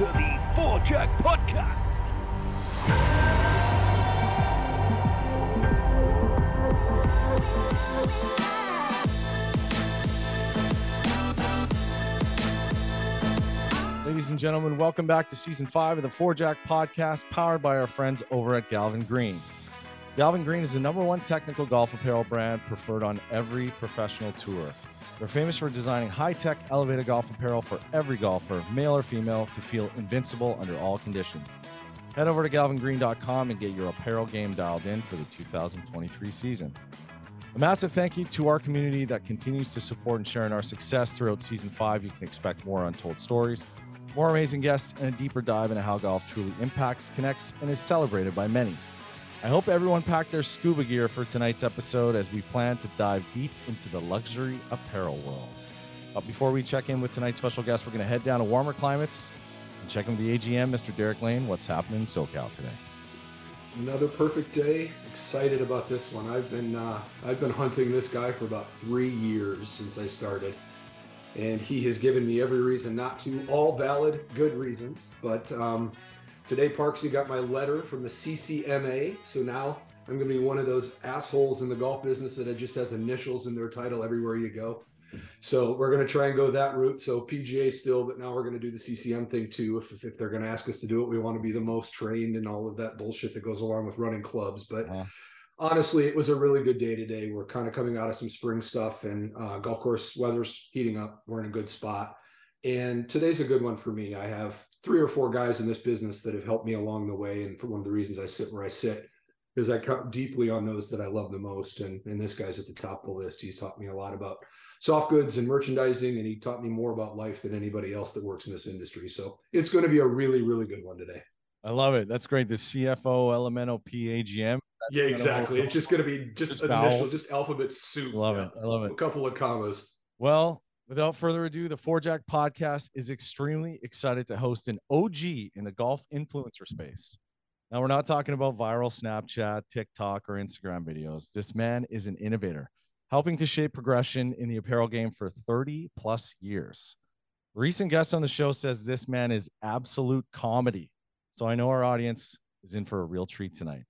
to the Four Jack Podcast. Ladies and gentlemen, welcome back to Season 5 of the Four Jack Podcast, powered by our friends over at Galvin Green. Galvin Green is the #1 technical golf apparel brand preferred on every professional tour. They're famous for designing high-tech, elevated golf apparel for every golfer, male or female, to feel invincible under all conditions. Head over to galvingreen.com and get your apparel game dialed in for the 2023 season. A massive thank you to our community that continues to support and share in our success throughout Season 5. You can expect more untold stories, more amazing guests, and a deeper dive into how golf truly impacts, connects, and is celebrated by many. I hope everyone packed their scuba gear for tonight's episode as we plan to dive deep into the luxury apparel world. But before we check in with tonight's special guest, we're going to head down to warmer climates and check in with the AGM, Mr. Derek Lane. What's happening in SoCal today? Another perfect day. Excited about this one. I've been hunting this guy for about 3 years since I started, and he has given me every reason not to. All valid, good reasons, but today, Parks, you got my letter from the CCMA, so now I'm going to be one of those assholes in the golf business that just has initials in their title everywhere you go. So we're going to try and go that route. So PGA still, but now we're going to do the CCM thing too. If they're going to ask us to do it, we want to be the most trained and all of that bullshit that goes along with running clubs. But honestly, it was a really good day today. We're kind of coming out of some spring stuff, and golf course weather's heating up. We're in a good spot. And today's a good one for me. I have 3 or 4 guys in this business that have helped me along the way. And for one of the reasons I sit where I sit is I count deeply on those that I love the most. And this guy's at the top of the list. He's taught me a lot about soft goods and merchandising, and he taught me more about life than anybody else that works in this industry. So it's going to be a really, really good one today. I love it. That's great. The CFO Elemental PAGM. Yeah, exactly. It's just going to be just initial, just alphabet soup. Love it. I love it. A couple of commas. Well, without further ado, the Four Jack Podcast is extremely excited to host an OG in the golf influencer space. Now, we're not talking about viral Snapchat, TikTok, or Instagram videos. This man is an innovator, helping to shape progression in the apparel game for 30 plus years. A recent guest on the show says this man is absolute comedy. So I know our audience is in for a real treat tonight.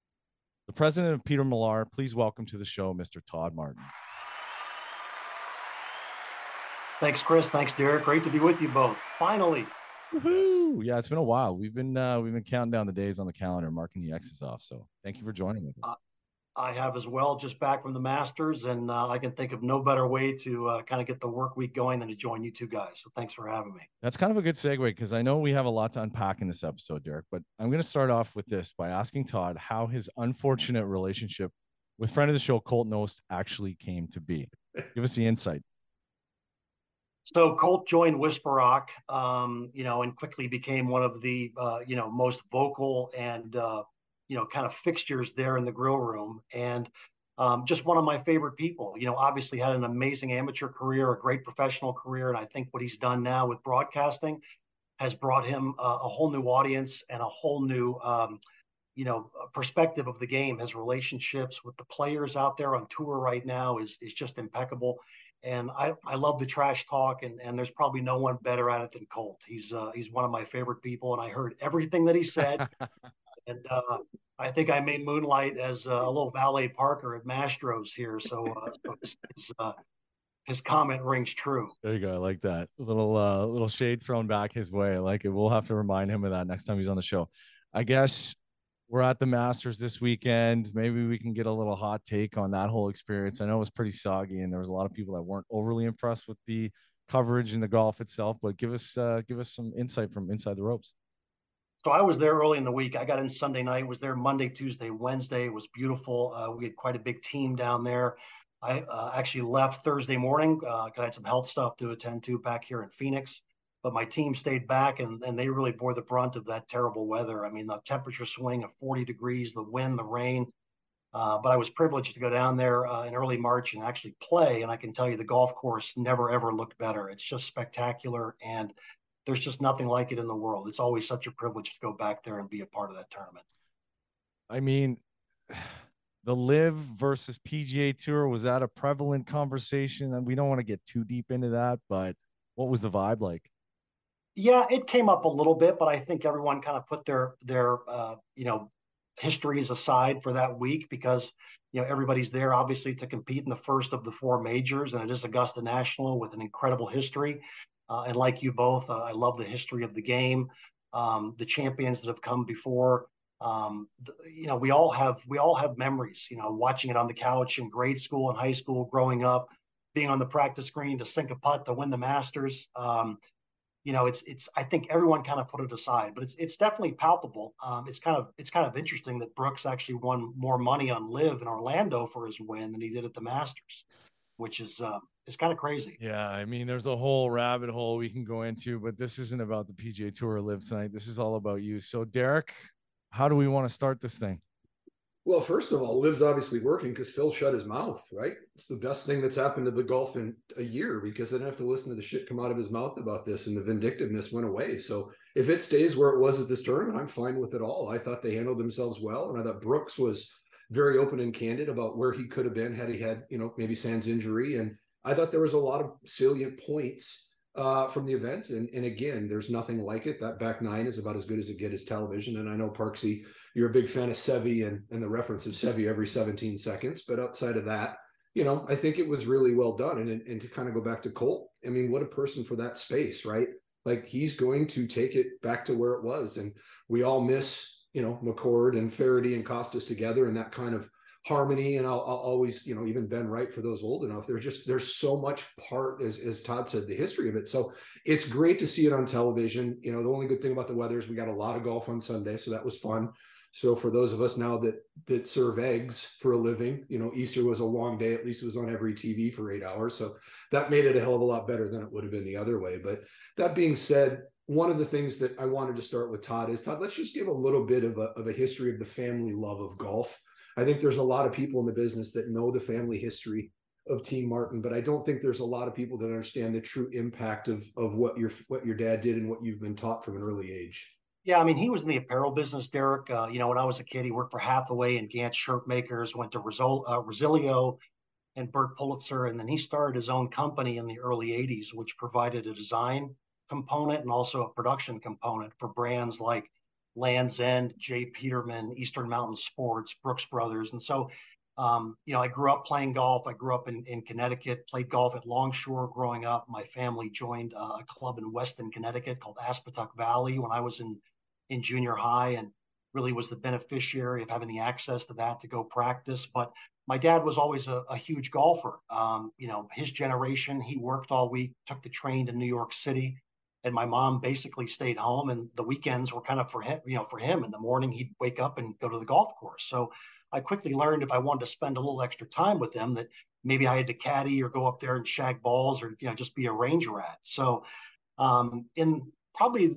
The president of Peter Millar, please welcome to the show, Mr. Todd Martin. Thanks, Chris. Thanks, Derek. Great to be with you both. Finally. Woohoo! Yeah, it's been a while. We've been counting down the days on the calendar, marking the X's off. So thank you for joining me. I have as well, just back from the Masters, and I can think of no better way to kind of get the work week going than to join you two guys. So thanks for having me. That's kind of a good segue because I know we have a lot to unpack in this episode, Derek, but I'm going to start off with this by asking Todd how his unfortunate relationship with friend of the show, Colton Oast, actually came to be. Give us the insight. So Colt joined Whisper Rock, and quickly became one of the, most vocal and, kind of fixtures there in the grill room. And just one of my favorite people, obviously had an amazing amateur career, a great professional career. And I think what he's done now with broadcasting has brought him a whole new audience and a whole new, perspective of the game. His relationships with the players out there on tour right now is just impeccable. And I love the trash talk, and there's probably no one better at it than Colt. He's one of my favorite people, and I heard everything that he said. And I think I may moonlight as a little valet parker at Mastros here. So his comment rings true. There you go. I like that. Little shade thrown back his way. I like it. We'll have to remind him of that next time he's on the show. I guess we're at the Masters this weekend. Maybe we can get a little hot take on that whole experience. I know it was pretty soggy, and there was a lot of people that weren't overly impressed with the coverage and the golf itself. But give us some insight from inside the ropes. So I was there early in the week. I got in Sunday night, was there Monday, Tuesday, Wednesday. It was beautiful. We had quite a big team down there. I actually left Thursday morning. I had some health stuff to attend to back here in Phoenix. But my team stayed back, and they really bore the brunt of that terrible weather. I mean, the temperature swing of 40 degrees, the wind, the rain. But I was privileged to go down there in early March and actually play. And I can tell you the golf course never, ever looked better. It's just spectacular. And there's just nothing like it in the world. It's always such a privilege to go back there and be a part of that tournament. I mean, the LIV versus PGA Tour, was that a prevalent conversation? And we don't want to get too deep into that, but what was the vibe like? Yeah, it came up a little bit, but I think everyone kind of put their histories aside for that week because everybody's there obviously to compete in the first of the four majors, and it is Augusta National with an incredible history. And like you both, I love the history of the game, the champions that have come before. We all have memories. Watching it on the couch in grade school and high school, growing up, being on the practice screen to sink a putt to win the Masters. It's I think everyone kind of put it aside, but it's definitely palpable. It's kind of interesting that Brooks actually won more money on Live in Orlando for his win than he did at the Masters, which is kind of crazy. Yeah, I mean, there's a whole rabbit hole we can go into, but this isn't about the PGA Tour or Live tonight. This is all about you. So, Derek, how do we want to start this thing? Well, first of all, Liv's obviously working because Phil shut his mouth, right? It's the best thing that's happened to the golf in a year because I didn't have to listen to the shit come out of his mouth about this, and the vindictiveness went away. So if it stays where it was at this tournament, I'm fine with it all. I thought they handled themselves well, and I thought Brooks was very open and candid about where he could have been had he had, maybe sans injury. And I thought there was a lot of salient points from the event. And again, there's nothing like it. That back nine is about as good as it gets as television. And I know, Parksy, you're a big fan of Seve and the reference of Seve every 17 seconds. But outside of that, I think it was really well done. And to kind of go back to Colt, I mean, what a person for that space, right? Like, he's going to take it back to where it was. And we all miss, McCord and Faraday and Costas together and that kind of harmony. And I'll always, even Ben Wright for those old enough. There's so much part, as Todd said, the history of it. So it's great to see it on television. The only good thing about the weather is we got a lot of golf on Sunday, so that was fun. So for those of us now that serve eggs for a living, Easter was a long day. At least it was on every TV for 8 hours. So that made it a hell of a lot better than it would have been the other way. But that being said, one of the things that I wanted to start with Todd, let's just give a little bit of a history of the family love of golf. I think there's a lot of people in the business that know the family history of Team Martin, but I don't think there's a lot of people that understand the true impact of what your dad did and what you've been taught from an early age. Yeah, I mean, he was in the apparel business, Derek. When I was a kid, he worked for Hathaway and Gantz Shirt Makers, went to Rosilio and Bert Pulitzer, and then he started his own company in the early 80s, which provided a design component and also a production component for brands like Land's End, J. Peterman, Eastern Mountain Sports, Brooks Brothers. And so, I grew up playing golf. I grew up in Connecticut, played golf at Longshore growing up. My family joined a club in Weston, Connecticut called Aspetuck Valley when I was in junior high, and really was the beneficiary of having the access to that to go practice. But my dad was always a huge golfer. His generation, he worked all week, took the train to New York City, and my mom basically stayed home, and the weekends were kind of for him. In the morning, he'd wake up and go to the golf course. So I quickly learned if I wanted to spend a little extra time with him that maybe I had to caddy or go up there and shag balls or just be a range rat. So in probably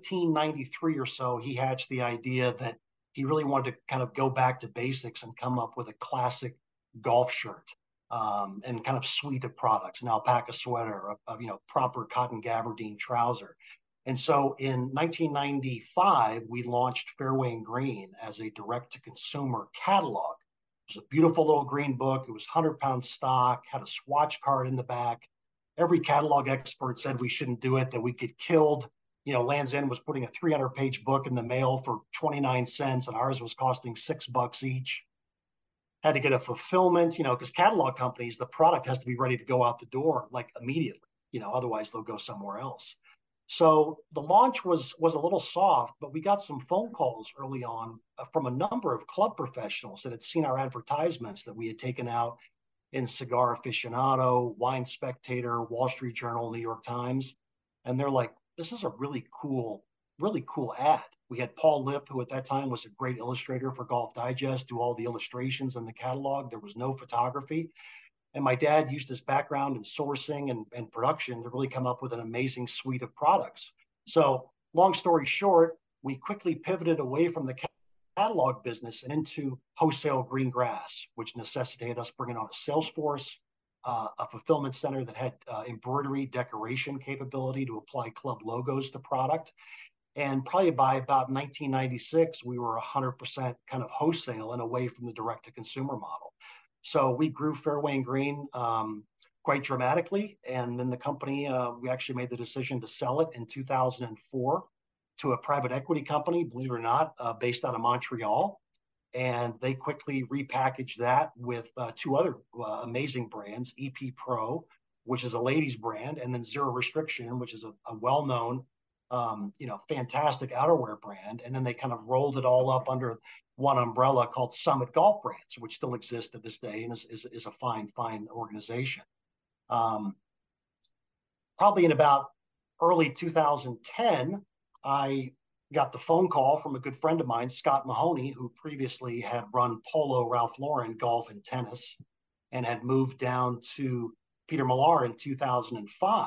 1993 or so, he hatched the idea that he really wanted to kind of go back to basics and come up with a classic golf shirt and kind of suite of products, an alpaca sweater, a proper cotton gabardine trouser. And so in 1995, we launched Fairway and Green as a direct-to-consumer catalog. It was a beautiful little green book. It was 100-pound stock, had a swatch card in the back. Every catalog expert said we shouldn't do it, that we get killed. Land's End was putting a 300-page book in the mail for 29 cents, and ours was costing $6 each. Had to get a fulfillment, because catalog companies, the product has to be ready to go out the door like immediately, otherwise they'll go somewhere else. So the launch was a little soft, but we got some phone calls early on from a number of club professionals that had seen our advertisements that we had taken out in Cigar Aficionado, Wine Spectator, Wall Street Journal, New York Times. And they're like, this is a really cool ad. We had Paul Lipp, who at that time was a great illustrator for Golf Digest, do all the illustrations in the catalog. There was no photography. And my dad used his background in sourcing and production to really come up with an amazing suite of products. So long story short, we quickly pivoted away from the catalog business and into wholesale green grass, which necessitated us bringing on a sales force, a fulfillment center that had embroidery decoration capability to apply club logos to product. And probably by about 1996, we were 100% kind of wholesale and away from the direct-to-consumer model. So we grew Fairway and Green quite dramatically. And then the company, we actually made the decision to sell it in 2004 to a private equity company, believe it or not, based out of Montreal. And they quickly repackaged that with two other amazing brands, EP Pro, which is a ladies brand, and then Zero Restriction, which is a well-known, fantastic outerwear brand. And then they kind of rolled it all up under one umbrella called Summit Golf Brands, which still exists at this day and is a fine organization. Probably in about early 2010, I got the phone call from a good friend of mine, Scott Mahoney, who previously had run Polo, Ralph Lauren, golf, and tennis, and had moved down to Peter Millar in 2005.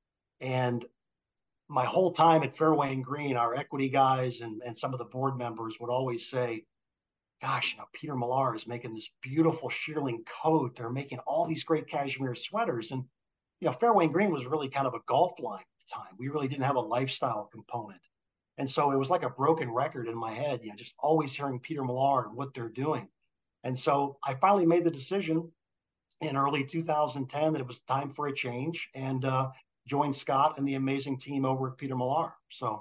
And my whole time at Fairway and Green, our equity guys and some of the board members would always say, gosh, Peter Millar is making this beautiful shearling coat. They're making all these great cashmere sweaters. And, Fairway and Green was really kind of a golf line at the time. We really didn't have a lifestyle component. And so it was like a broken record in my head, just always hearing Peter Millar and what they're doing. And so I finally made the decision in early 2010 that it was time for a change, and joined Scott and the amazing team over at Peter Millar. So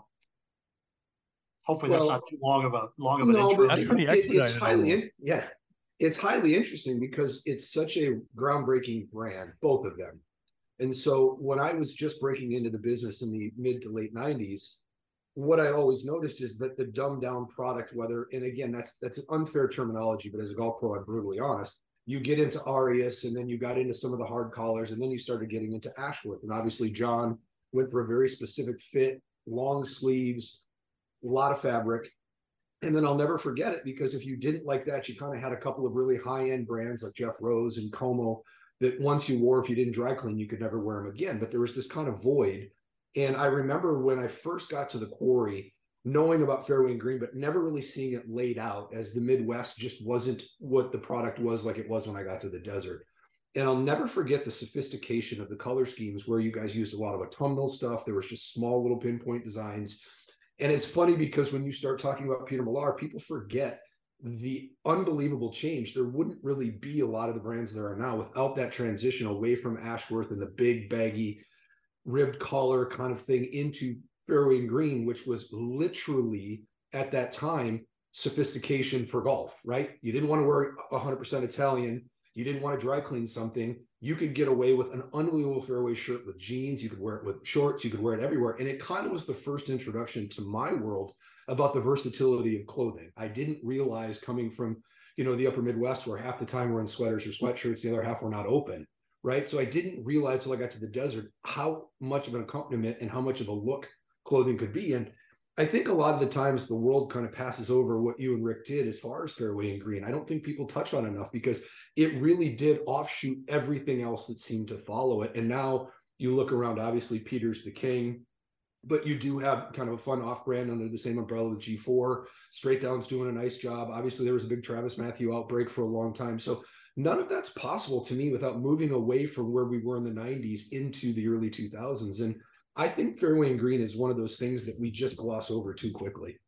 hopefully that's not too long of an intro. That's pretty expedited. It's highly interesting because it's such a groundbreaking brand, both of them. And so when I was just breaking into the business in the mid to late 90s, what I always noticed is that the dumbed down product, and again, that's an unfair terminology, but as a golf pro, I'm brutally honest, you get into Arias, and then you got into some of the hard collars, and then you started getting into Ashworth. And obviously John went for a very specific fit, long sleeves, a lot of fabric. And then I'll never forget it, because if you didn't like that, you kind of had a couple of really high-end brands like Jeff Rose and Como that once you wore, if you didn't dry clean, you could never wear them again. But there was this kind of void. And I remember when I first got to the quarry, knowing about Fairway and Green, but never really seeing it laid out, as the Midwest just wasn't what the product was like it was when I got to the desert. And I'll never forget the sophistication of the color schemes, where you guys used a lot of autumnal stuff. There was just small little pinpoint designs. And it's funny because when you start talking about Peter Millar, people forget the unbelievable change. There wouldn't really be a lot of the brands there are now without that transition away from Ashworth and the big baggy ribbed collar kind of thing into Fairway and Green, which was literally at that time sophistication for golf, right? You didn't want to wear 100% Italian. You didn't want to dry clean something. You could get away with an unbelievable fairway shirt with jeans. You could wear it with shorts. You could wear it everywhere. And it kind of was the first introduction to my world about the versatility of clothing. I didn't realize, coming from, the upper Midwest, where half the time we're in sweaters or sweatshirts, the other half we're not open, right? So I didn't realize till I got to the desert how much of an accompaniment and how much of a look clothing could be. And I think a lot of the times the world kind of passes over what you and Rick did as far as Fairway and Green. I don't think people touch on enough, because it really did offshoot everything else that seemed to follow it. And now you look around, obviously Peter's the king, but you do have kind of a fun off-brand under the same umbrella with G4. Straight Down's doing a nice job. Obviously there was a big Travis Matthew outbreak for a long time. So none of that's possible to me without moving away from where we were in the 90s into the early 2000s. And I think Fairway and Green is one of those things that we just gloss over too quickly.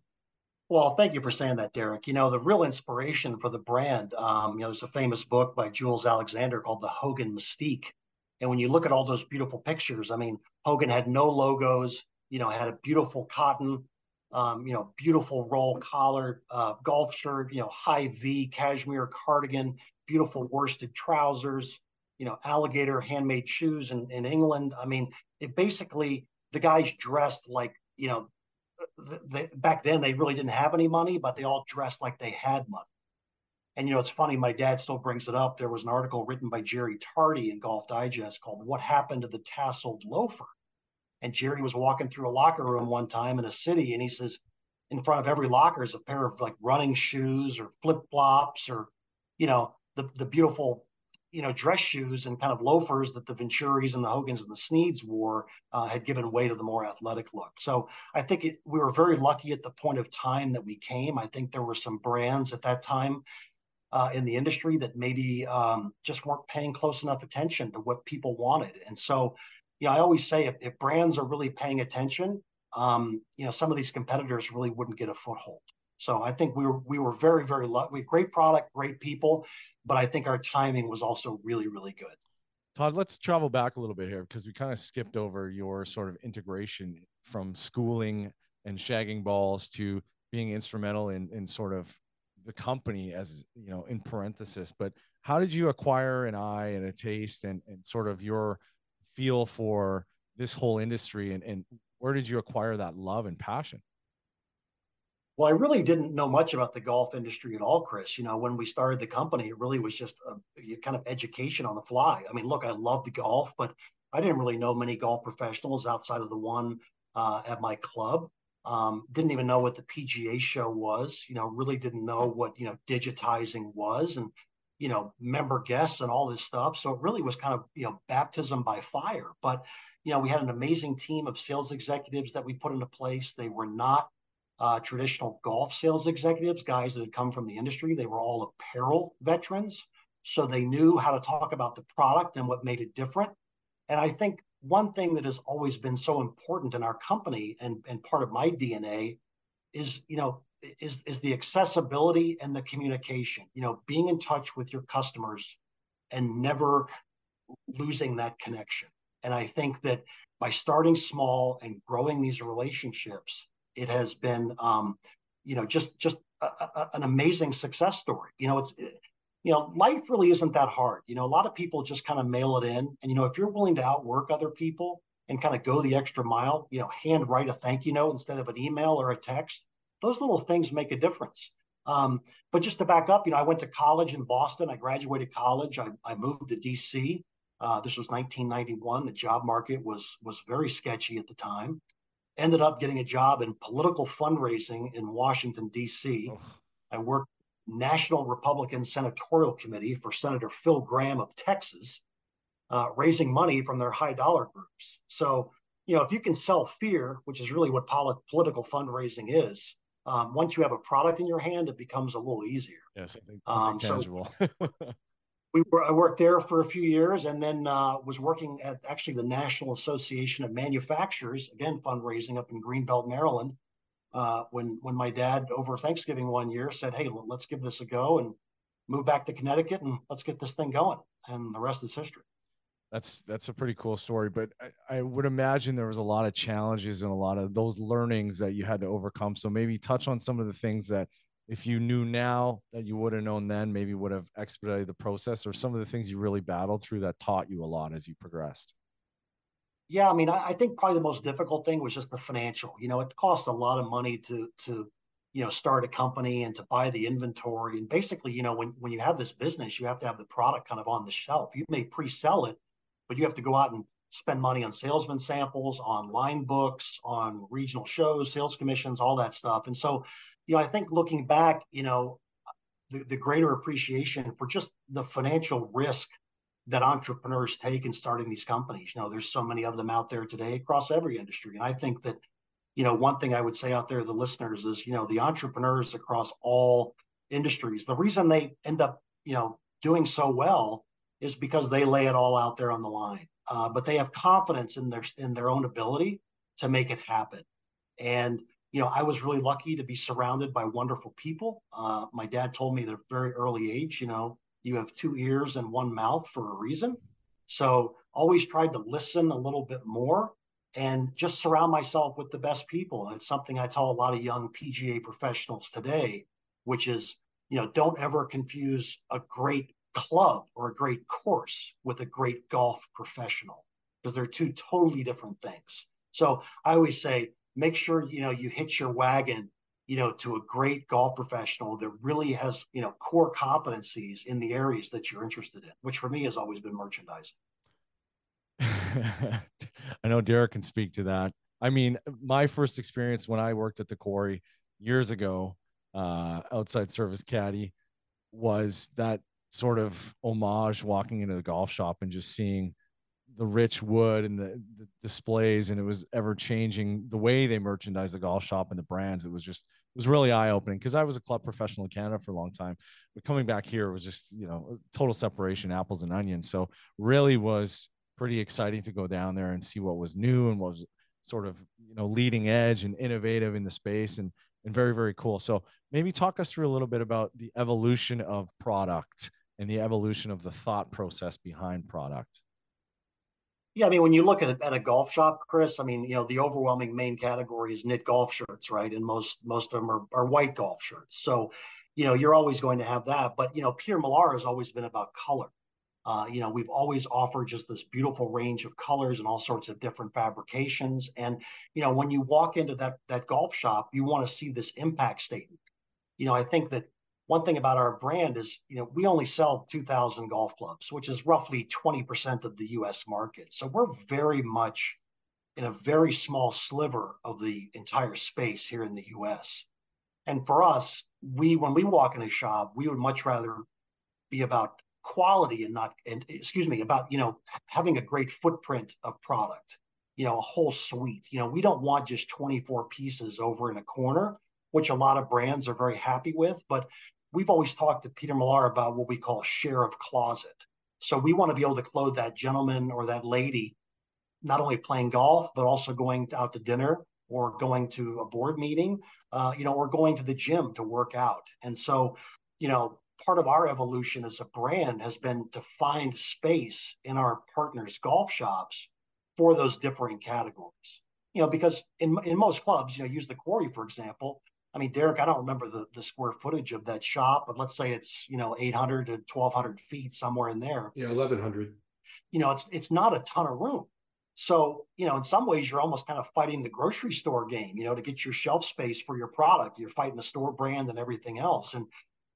Well, thank you for saying that, Derek. The real inspiration for the brand, there's a famous book by Jules Alexander called The Hogan Mystique. And when you look at all those beautiful pictures, Hogan had no logos, had a beautiful cotton, beautiful roll collar, golf shirt, high V cashmere cardigan, beautiful worsted trousers, alligator handmade shoes in England. It basically, the guys dressed like, back then they really didn't have any money, but they all dressed like they had money. And, it's funny, my dad still brings it up. There was an article written by Jerry Tardy in Golf Digest called "What Happened to the Tasseled Loafer?" And Jerry was walking through a locker room one time in a city, and he says, in front of every locker is a pair of like running shoes or flip-flops, or, the beautiful, dress shoes and kind of loafers that the Venturis and the Hogans and the Sneeds wore had given way to the more athletic look. So I think we were very lucky at the point of time that we came. I think there were some brands at that time in the industry that maybe just weren't paying close enough attention to what people wanted. And so, I always say if brands are really paying attention, some of these competitors really wouldn't get a foothold. So I think we were very, very lucky. We have great product, great people, but I think our timing was also really, really good. Todd, let's travel back a little bit here because we kind of skipped over your sort of integration from schooling and shagging balls to being instrumental in sort of the company, as you know, in parenthesis. But how did you acquire an eye and a taste and sort of your feel for this whole industry, and where did you acquire that love and passion? Well, I really didn't know much about the golf industry at all, Chris. When we started the company, it really was just a kind of education on the fly. I mean, look, I loved golf, but I didn't really know many golf professionals outside of the one at my club. Didn't even know what the PGA show was. Really didn't know what digitizing was, and member guests and all this stuff. So it really was kind of baptism by fire. But we had an amazing team of sales executives that we put into place. They were not traditional golf sales executives, guys that had come from the industry. They were all apparel veterans. So they knew how to talk about the product and what made it different. And I think one thing that has always been so important in our company and part of my DNA is, is the accessibility and the communication, being in touch with your customers and never losing that connection. And I think that by starting small and growing these relationships, it has been, just an amazing success story. Life really isn't that hard. A lot of people just kind of mail it in. And, if you're willing to outwork other people and kind of go the extra mile, hand write a thank you note instead of an email or a text, those little things make a difference. But just to back up, I went to college in Boston. I graduated college. I moved to DC. This was 1991. The job market was very sketchy at the time. Ended up getting a job in political fundraising in Washington, D.C. Oh. I worked National Republican Senatorial Committee for Senator Phil Gramm of Texas, raising money from their high dollar groups. So, if you can sell fear, which is really what political fundraising is, once you have a product in your hand, it becomes a little easier. Yes, I think tangible. I worked there for a few years, and then was working at actually the National Association of Manufacturers, again fundraising up in Greenbelt, Maryland. When my dad over Thanksgiving one year said, "Hey, let's give this a go," and move back to Connecticut and let's get this thing going. And the rest is history. That's a pretty cool story, but I would imagine there was a lot of challenges and a lot of those learnings that you had to overcome. So maybe touch on some of the things that, if you knew now that you would have known then, maybe would have expedited the process, or some of the things you really battled through that taught you a lot as you progressed. Yeah, I mean, I think probably the most difficult thing was just the financial. It costs a lot of money to start a company and to buy the inventory. And basically, when you have this business, you have to have the product kind of on the shelf. You may pre-sell it, but you have to go out and spend money on salesman samples, on line books, on regional shows, sales commissions, all that stuff. And so, I think looking back, the greater appreciation for just the financial risk that entrepreneurs take in starting these companies. There's so many of them out there today across every industry. And I think that, one thing I would say out there to the listeners is, the entrepreneurs across all industries, the reason they end up, doing so well is because they lay it all out there on the line. But they have confidence in their own ability to make it happen. And I was really lucky to be surrounded by wonderful people. My dad told me at a very early age, you have two ears and one mouth for a reason. So always tried to listen a little bit more and just surround myself with the best people. And it's something I tell a lot of young PGA professionals today, which is, don't ever confuse a great club or a great course with a great golf professional, because they're two totally different things. So I always say, make sure, you hitch your wagon, to a great golf professional that really has, core competencies in the areas that you're interested in, which for me has always been merchandising. I know Derek can speak to that. I mean, my first experience when I worked at the quarry years ago, outside service caddy, was that sort of homage, walking into the golf shop and just seeing the rich wood and the displays, and it was ever changing the way they merchandise the golf shop and the brands. It was really eye opening, because I was a club professional in Canada for a long time, but coming back here was just, total separation, apples and onions. So really was pretty exciting to go down there and see what was new and what was sort of, leading edge and innovative in the space, and very, very cool. So maybe talk us through a little bit about the evolution of product and the evolution of the thought process behind product. Yeah, I mean, when you look at a golf shop, Chris, I mean, the overwhelming main category is knit golf shirts, right? And most of them are white golf shirts. So, you're always going to have that. But Peter Millar has always been about color. We've always offered just this beautiful range of colors and all sorts of different fabrications. And when you walk into that golf shop, you want to see this impact statement. I think that one thing about our brand is, we only sell 2,000 golf clubs, which is roughly 20% of the U.S. market. So we're very much in a very small sliver of the entire space here in the U.S. And for us, when we walk in a shop, we would much rather be about quality about having a great footprint of product, a whole suite. We don't want just 24 pieces over in a corner, which a lot of brands are very happy with. But we've always talked to Peter Millar about what we call share of closet. So we want to be able to clothe that gentleman or that lady, not only playing golf, but also going out to dinner or going to a board meeting, or going to the gym to work out. And so, part of our evolution as a brand has been to find space in our partners' golf shops for those differing categories. Because in most clubs, use the Quarry, for example. I mean, Derek, I don't remember the square footage of that shop, but let's say it's, 800 to 1,200 feet, somewhere in there. Yeah, 1,100. It's not a ton of room. So, in some ways, you're almost kind of fighting the grocery store game, to get your shelf space for your product. You're fighting the store brand and everything else. And,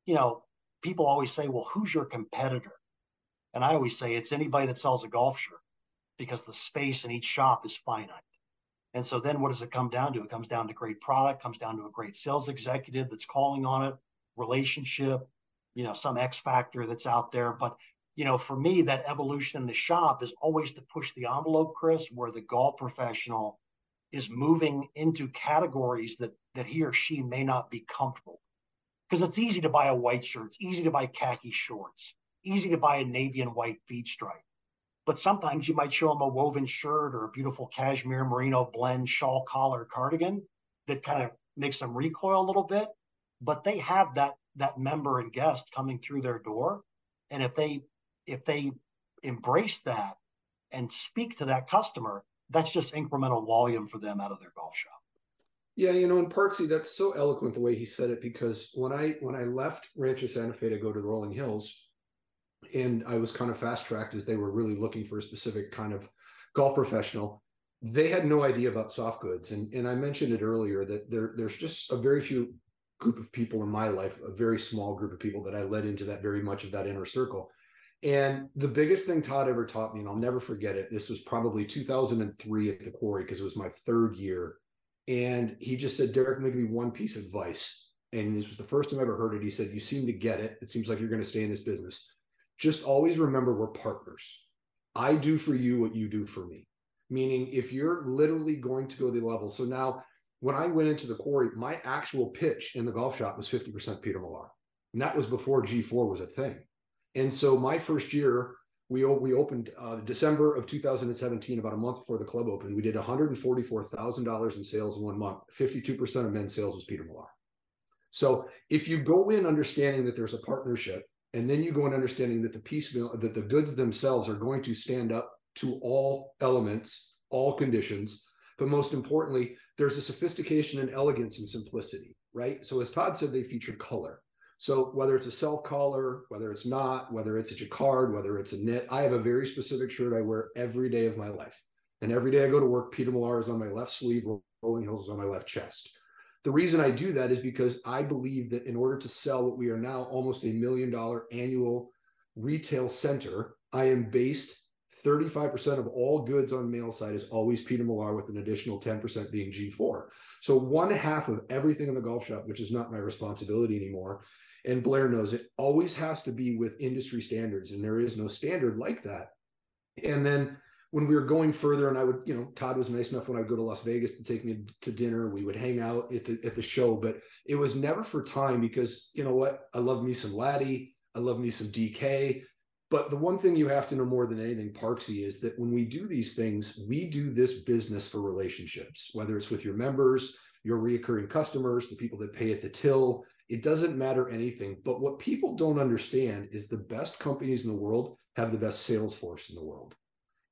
people always say, well, who's your competitor? And I always say it's anybody that sells a golf shirt, because the space in each shop is finite. And so then what does it come down to? It comes down to great product, comes down to a great sales executive that's calling on it, relationship, some X factor that's out there. But, for me, that evolution in the shop is always to push the envelope, Chris, where the golf professional is moving into categories that he or she may not be comfortable. Because it's easy to buy a white shirt. It's easy to buy khaki shorts, easy to buy a navy and white feed stripe. But sometimes you might show them a woven shirt or a beautiful cashmere merino blend shawl collar cardigan that kind of makes them recoil a little bit. But they have that member and guest coming through their door. And if they embrace that and speak to that customer, that's just incremental volume for them out of their golf shop. Yeah, and Parksy, that's so eloquent the way he said it, because when I left Rancho Santa Fe to go to the Rolling Hills, and I was kind of fast-tracked as they were really looking for a specific kind of golf professional, they had no idea about soft goods. And I mentioned it earlier that there's just a very few group of people in my life, a very small group of people that I led into that very much of that inner circle. And the biggest thing Todd ever taught me, and I'll never forget it, this was probably 2003 at the Quarry, because it was my third year. And he just said, Derek, give me one piece of advice. And this was the first time I ever heard it. He said, you seem to get it. It seems like you're going to stay in this business. Just always remember we're partners. I do for you what you do for me. Meaning if you're literally going to go to the level. So now when I went into the Quarry, my actual pitch in the golf shop was 50% Peter Millar. And that was before G4 was a thing. And so my first year, we opened December of 2017, about a month before the club opened. We did $144,000 in sales in 1 month. 52% of men's sales was Peter Millar. So if you go in understanding that there's a partnership, and then you go in understanding that that the goods themselves are going to stand up to all elements, all conditions, but most importantly, there's a sophistication and elegance and simplicity, right? So as Todd said, they featured color. So whether it's a self-collar, whether it's not, whether it's a jacquard, whether it's a knit, I have a very specific shirt I wear every day of my life. And every day I go to work, Peter Millar is on my left sleeve, Rolling Hills is on my left chest. The reason I do that is because I believe that in order to sell what we are now almost $1 million annual retail center, I am based 35% of all goods on male side is always Peter Millar, with an additional 10% being G4. So 1/2 of everything in the golf shop, which is not my responsibility anymore, and Blair knows it, always has to be with industry standards, and there is no standard like that. And then when we were going further, and I would, Todd was nice enough when I would go to Las Vegas to take me to dinner. We would hang out at the show, but it was never for time, because you know what? I love me some Laddie. I love me some DK. But the one thing you have to know more than anything, Parksy, is that when we do these things, we do this business for relationships, whether it's with your members, your reoccurring customers, the people that pay at the till. It doesn't matter anything. But what people don't understand is the best companies in the world have the best sales force in the world.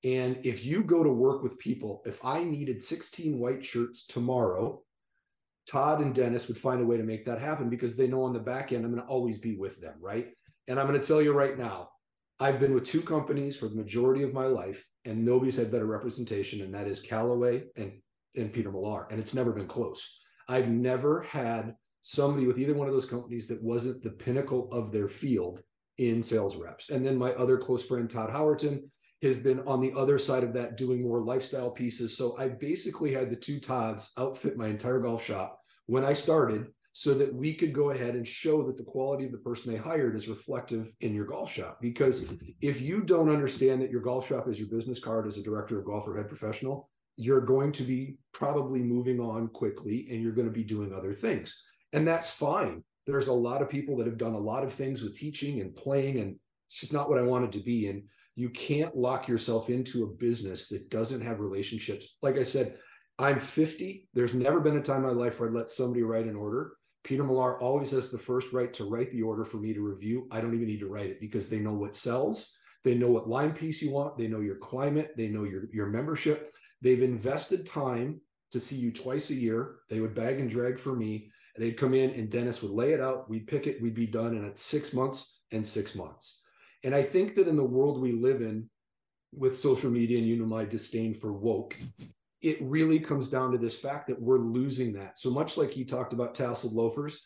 And if you go to work with people, if I needed 16 white shirts tomorrow, Todd and Dennis would find a way to make that happen because they know on the back end, I'm going to always be with them, right? And I'm going to tell you right now, I've been with two companies for the majority of my life, and nobody's had better representation, and that is Callaway and Peter Millar, and it's never been close. I've never had somebody with either one of those companies that wasn't the pinnacle of their field in sales reps. And then my other close friend, Todd Howerton, has been on the other side of that doing more lifestyle pieces. So I basically had the two Todds outfit my entire golf shop when I started so that we could go ahead and show that the quality of the person they hired is reflective in your golf shop. Because if you don't understand that your golf shop is your business card as a director of golf or head professional, you're going to be probably moving on quickly and you're going to be doing other things. And that's fine. There's a lot of people that have done a lot of things with teaching and playing, and it's just not what I wanted to be. And you can't lock yourself into a business that doesn't have relationships. Like I said, I'm 50. There's never been a time in my life where I'd let somebody write an order. Peter Millar always has the first right to write the order for me to review. I don't even need to write it because they know what sells. They know what line piece you want. They know your climate. They know your membership. They've invested time to see you twice a year. They would bag and drag for me. They'd come in and Dennis would lay it out. We'd pick it. We'd be done in 6 months and 6 months. And I think that in the world we live in with social media, and you know my disdain for woke, it really comes down to this fact that we're losing that. So much like he talked about tasseled loafers,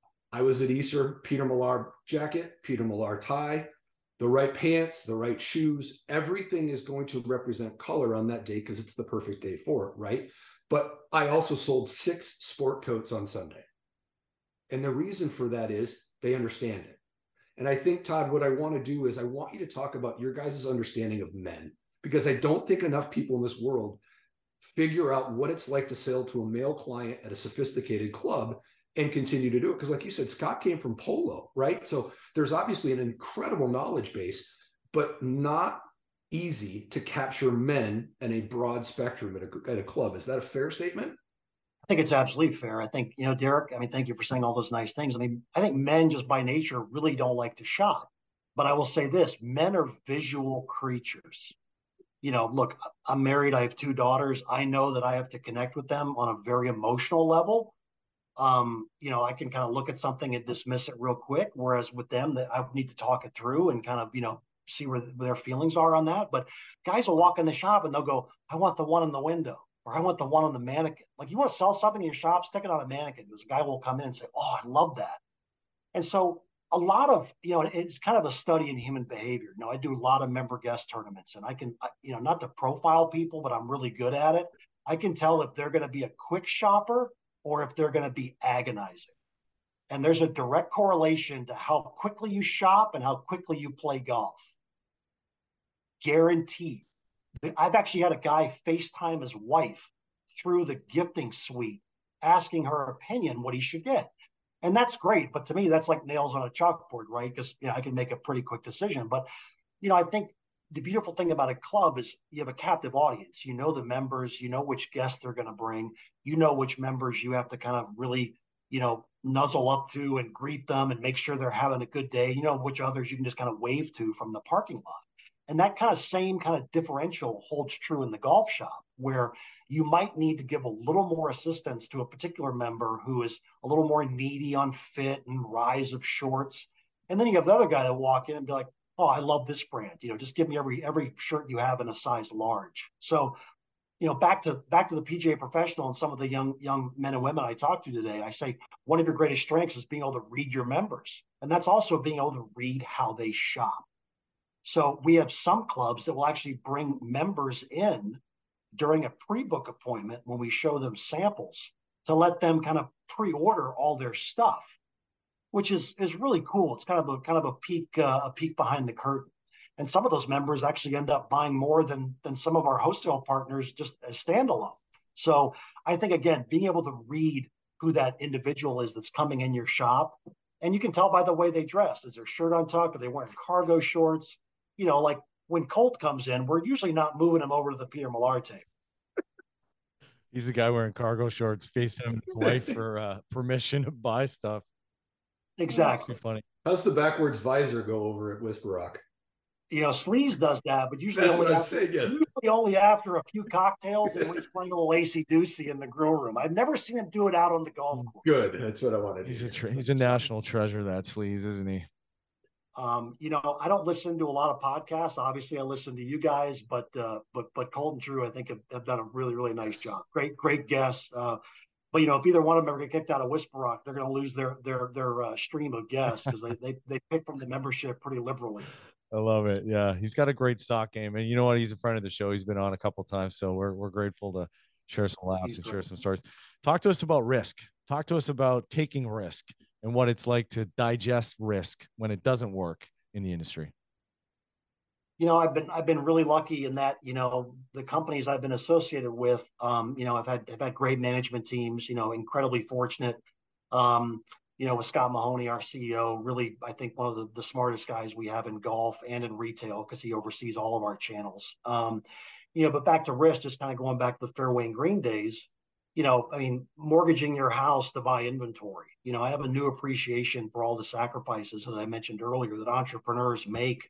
I was at Easter, Peter Millar jacket, Peter Millar tie, the right pants, the right shoes, everything is going to represent color on that day because it's the perfect day for it, right? But I also sold 6 sport coats on Sunday. And the reason for that is they understand it. And I think, Todd, what I want to do is I want you to talk about your guys' understanding of men, because I don't think enough people in this world figure out what it's like to sell to a male client at a sophisticated club and continue to do it. Because like you said, Scott came from polo, right? So there's obviously an incredible knowledge base, but not easy to capture men in a broad spectrum at a club. Is that a fair statement? I think it's absolutely fair. I think, Derek, thank you for saying all those nice things. I think men just by nature really don't like to shop. But I will say this, men are visual creatures. Look, I'm married. I have 2 daughters. I know that I have to connect with them on a very emotional level. I can kind of look at something and dismiss it real quick. Whereas with them, that I need to talk it through and kind of, see where their feelings are on that. But guys will walk in the shop and they'll go, I want the one in the window, or I want the one on the mannequin. Like, you want to sell something in your shop, stick it on a mannequin. Because a guy will come in and say, oh, I love that. And so a lot of, it's kind of a study in human behavior. I do a lot of member guest tournaments, and I can, not to profile people, but I'm really good at it. I can tell if they're going to be a quick shopper or if they're going to be agonizing. And there's a direct correlation to how quickly you shop and how quickly you play golf. Guaranteed. I've actually had a guy FaceTime his wife through the gifting suite, asking her opinion what he should get. And that's great. But to me, that's like nails on a chalkboard, right? Because I can make a pretty quick decision. But, I think the beautiful thing about a club is you have a captive audience. You know the members, you know which guests they're going to bring, you know which members you have to kind of really, nuzzle up to and greet them and make sure they're having a good day. You know which others you can just kind of wave to from the parking lot. And that kind of same kind of differential holds true in the golf shop, where you might need to give a little more assistance to a particular member who is a little more needy on fit and rise of shorts. And then you have the other guy that walk in and be like, oh, I love this brand. Just give me every shirt you have in a size large. So, back to the PGA professional and some of the young men and women I talked to today, I say one of your greatest strengths is being able to read your members. And that's also being able to read how they shop. So we have some clubs that will actually bring members in during a pre-book appointment when we show them samples to let them kind of pre-order all their stuff, which is really cool. It's kind of a peek behind the curtain. And some of those members actually end up buying more than some of our wholesale partners just as standalone. So I think, again, being able to read who that individual is that's coming in your shop, and you can tell by the way they dress. Is their shirt untucked? Are they wearing cargo shorts? Like when Colt comes in, we're usually not moving him over to the Peter Millar tape. He's the guy wearing cargo shorts, FaceTime his wife for permission to buy stuff. Exactly. That's too funny. How's the backwards visor go over at Whisper Rock? Sleaze does that, but usually That's only what I'm after, saying. Yeah. usually only after a few cocktails and when he's playing a little acey-doocy in the grill room. I've never seen him do it out on the golf course. Good. That's what I wanted to hear. He's a national treasure, that Sleaze, isn't he? I don't listen to a lot of podcasts. Obviously, I listen to you guys, but Colt and Drew, I think, have done a really, really nice job. Great guests. But if either one of them ever get kicked out of Whisper Rock, they're going to lose their stream of guests because they pick from the membership pretty liberally. I love it. Yeah, he's got a great stock game, and you know what? He's a friend of the show. He's been on a couple times, so we're grateful to share some laughs and share some stories. Talk to us about risk. Talk to us about taking risk and what it's like to digest risk when it doesn't work in the industry. I've been really lucky in that, the companies I've been associated with, I've had great management teams, incredibly fortunate. With Scott Mahoney, our CEO, really, I think one of the smartest guys we have in golf and in retail because he oversees all of our channels. But back to risk, just kind of going back to the fairway and green days, mortgaging your house to buy inventory. I have a new appreciation for all the sacrifices, as I mentioned earlier, that entrepreneurs make,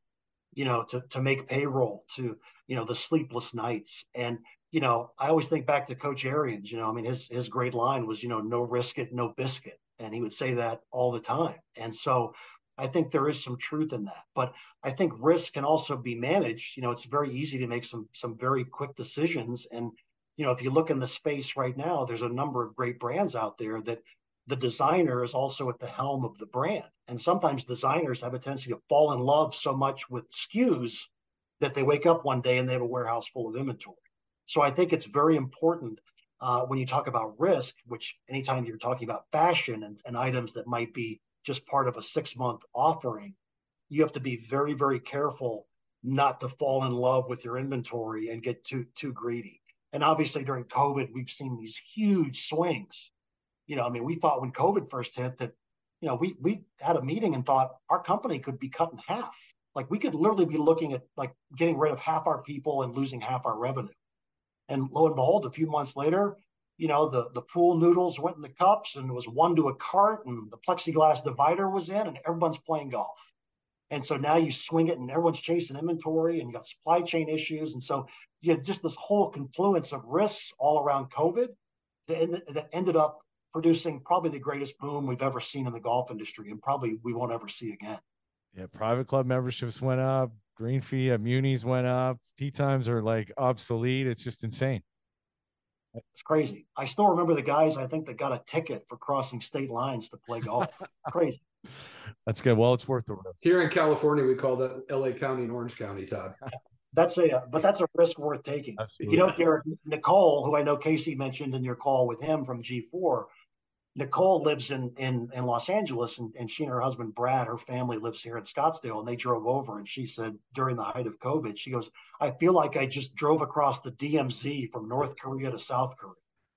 to make payroll, to, the sleepless nights. And, I always think back to Coach Arians, his great line was, no risk it, no biscuit. And he would say that all the time. And so I think there is some truth in that. But I think risk can also be managed. It's very easy to make some very quick decisions. And, if you look in the space right now, there's a number of great brands out there that the designer is also at the helm of the brand. And sometimes designers have a tendency to fall in love so much with SKUs that they wake up one day and they have a warehouse full of inventory. So I think it's very important when you talk about risk, which anytime you're talking about fashion and items that might be just part of a 6-month offering, you have to be very, very careful not to fall in love with your inventory and get too greedy. And obviously during COVID, we've seen these huge swings. We thought when COVID first hit that, we had a meeting and thought our company could be cut in half. Like we could literally be looking at like getting rid of half our people and losing half our revenue. And lo and behold, a few months later, the pool noodles went in the cups and it was one to a cart and the plexiglass divider was in and everyone's playing golf. And so now you swing it and everyone's chasing inventory and you got supply chain issues. And so you had just this whole confluence of risks all around COVID that ended up producing probably the greatest boom we've ever seen in the golf industry and probably we won't ever see again. Yeah, private club memberships went up, green fee at munis went up, tee times are like obsolete. It's just insane. It's crazy. I still remember the guys, I think, that got a ticket for crossing state lines to play golf. Crazy. That's good. Well, it's worth the risk. Here in California, we call that LA County and Orange County, Todd. That's a risk worth taking. Absolutely. Derek, Nicole, who I know Casey mentioned in your call with him from G4, Nicole lives in Los Angeles, and she and her husband, Brad, her family lives here in Scottsdale, and they drove over. And she said during the height of COVID, she goes, I feel like I just drove across the DMZ from North Korea to South Korea.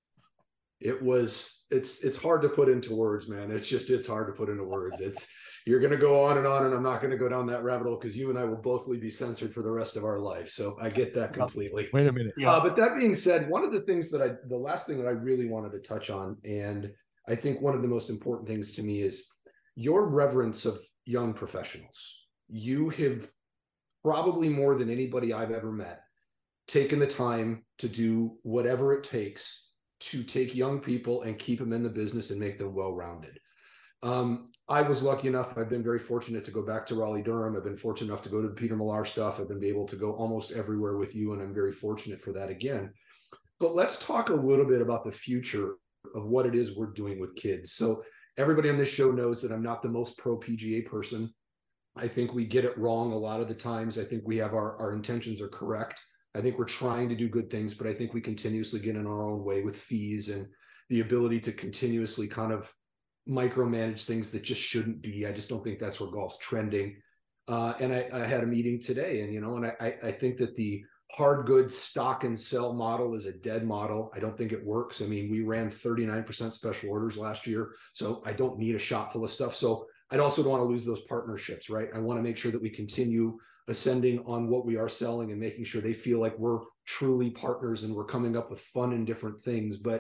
It's hard to put into words, man. It's hard to put into words. You're going to go on, and I'm not going to go down that rabbit hole because you and I will both be censored for the rest of our life. So I get that completely. Wait a minute. Yeah. But that being said, one of the things the last thing that I really wanted to touch on, and I think one of the most important things to me is your reverence of young professionals. You have probably more than anybody I've ever met taken the time to do whatever it takes to take young people and keep them in the business and make them well-rounded. I was lucky enough. I've been very fortunate to go back to Raleigh-Durham. I've been fortunate enough to go to the Peter Millar stuff. I've been able to go almost everywhere with you, and I'm very fortunate for that again. But let's talk a little bit about the future of what it is we're doing with kids. So everybody on this show knows that I'm not the most pro PGA person. I think we get it wrong a lot of the times. I think we have our intentions are correct. I think we're trying to do good things, but I think we continuously get in our own way with fees and the ability to continuously kind of micromanage things that just shouldn't be. I just don't think that's where golf's trending. And I had a meeting today, and I think that the hard goods stock and sell model is a dead model. I don't think it works. I mean, we ran 39% special orders last year, so I don't need a shop full of stuff. So I also don't want to lose those partnerships, right? I want to make sure that we continue ascending on what we are selling and making sure they feel like we're truly partners and we're coming up with fun and different things. But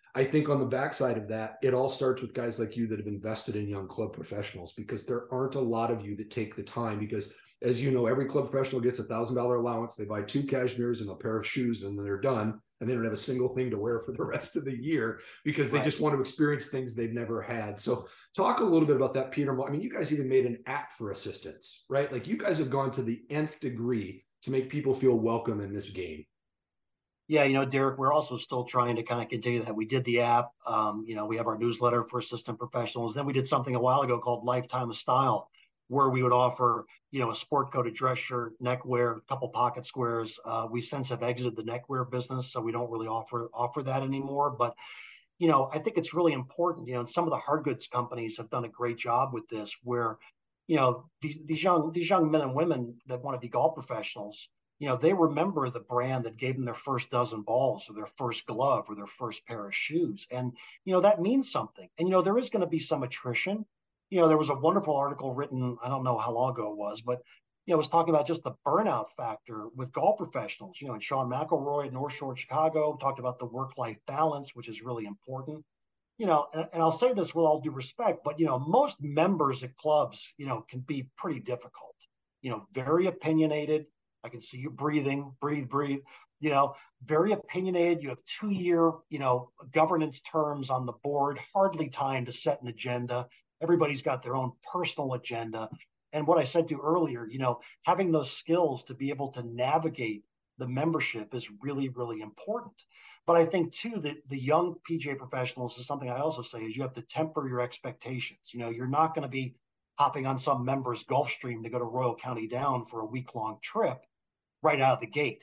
I think on the backside of that, it all starts with guys like you that have invested in young club professionals, because there aren't a lot of you that take the time. Because as you know, every club professional gets $1,000 allowance. They buy 2 cashmeres and a pair of shoes, and then they're done. And they don't have a single thing to wear for the rest of the year because they just want to experience things they've never had. So talk a little bit about that, Peter. I mean, you guys even made an app for assistants, right? Like you guys have gone to the nth degree to make people feel welcome in this game. Yeah, Derek, we're also still trying to kind of continue that. We did the app. We have our newsletter for assistant professionals. Then we did something a while ago called Lifetime of Style, where we would offer, a sport coat, a dress shirt, neckwear, a couple pocket squares. We since have exited the neckwear business, so we don't really offer that anymore. But, I think it's really important. And some of the hard goods companies have done a great job with this, where, these young men and women that want to be golf professionals, they remember the brand that gave them their first dozen balls or their first glove or their first pair of shoes. And, that means something. And, there is going to be some attrition. There was a wonderful article written, I don't know how long ago it was, but, it was talking about just the burnout factor with golf professionals, and Sean McElroy at North Shore, Chicago, talked about the work-life balance, which is really important. And I'll say this with all due respect, but, most members at clubs, can be pretty difficult, very opinionated. I can see you breathing, breathe, very opinionated. You have 2-year, governance terms on the board, hardly time to set an agenda. Everybody's got their own personal agenda. And what I said to you earlier, having those skills to be able to navigate the membership is really, really important. But I think too, that the young PGA professionals is something I also say is you have to temper your expectations. You're not going to be hopping on some member's Gulfstream to go to Royal County Down for a week-long trip right out of the gate.